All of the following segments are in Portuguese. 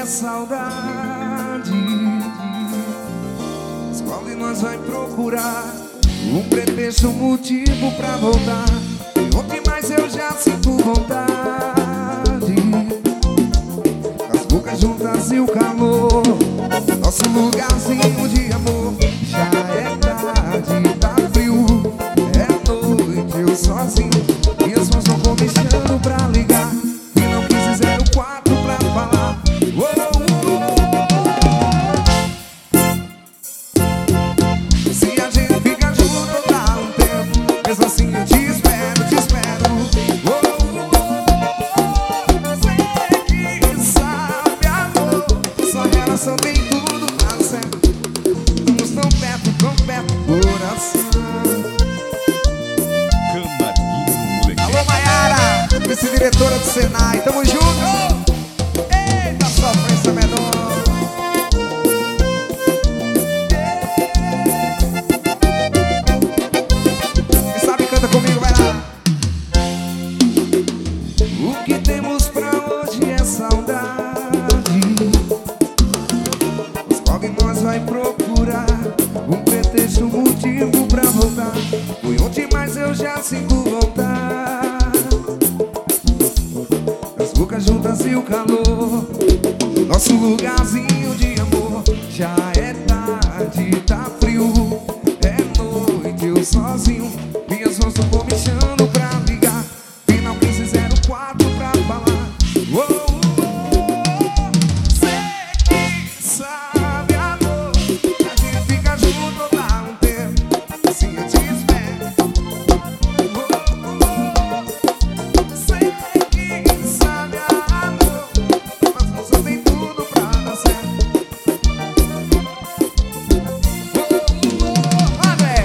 é saudade. Escolhe, nós vai procurar um pretexto, um motivo pra voltar. E ontem mais eu já sinto vontade. As bocas juntas e o calor, nosso lugarzinho de amor. Já é tarde, tá frio, é noite, eu sozinho. Minhas mãos vão comichando pra ligar. E não quis 04 pra falar. Se a gente fica junto dá um tempo, mesmo assim eu te espero, te espero. Você que sabe, amor, sua relação tem tudo pra dar certo. Estamos tão perto, coração. Camarguinho Moleque. Alô, Maiara, vice-diretora do Senai, tamo junto! Eita, sofrência menor! Quem sabe canta comigo, vai lá! O que temos pra hoje é saudade. Mas qual de nós vai procurar um pretexto, um motivo pra voltar? Foi ontem, mas eu já sinto vontade. As bocas juntas e o calor, nosso lugarzinho de amor. Já é tarde, tá frio, é noite, eu sozinho. Minhas mãos tão comichando pra ligar. Final 1504 pra falar. Sei que sabe, amor, a gente fica junto dá um tempo, assim eu te espero. Sei que sabe, amor, mas você tem tudo pra dar certo. André,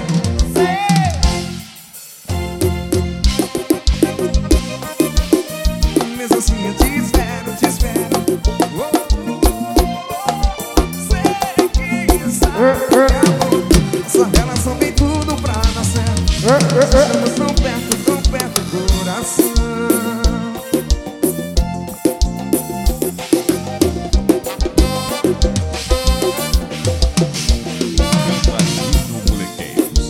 mesmo assim eu te espero, te espero. Sei que sabe, amor, nossa relação tem tudo pra dar certo. Estamos tão perto, coração. Camarguinho Molequeiros.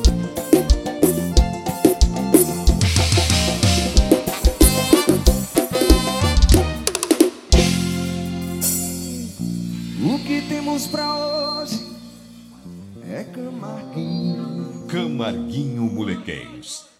O que temos pra hoje é Camarguinho. Camarguinho Molequeiros.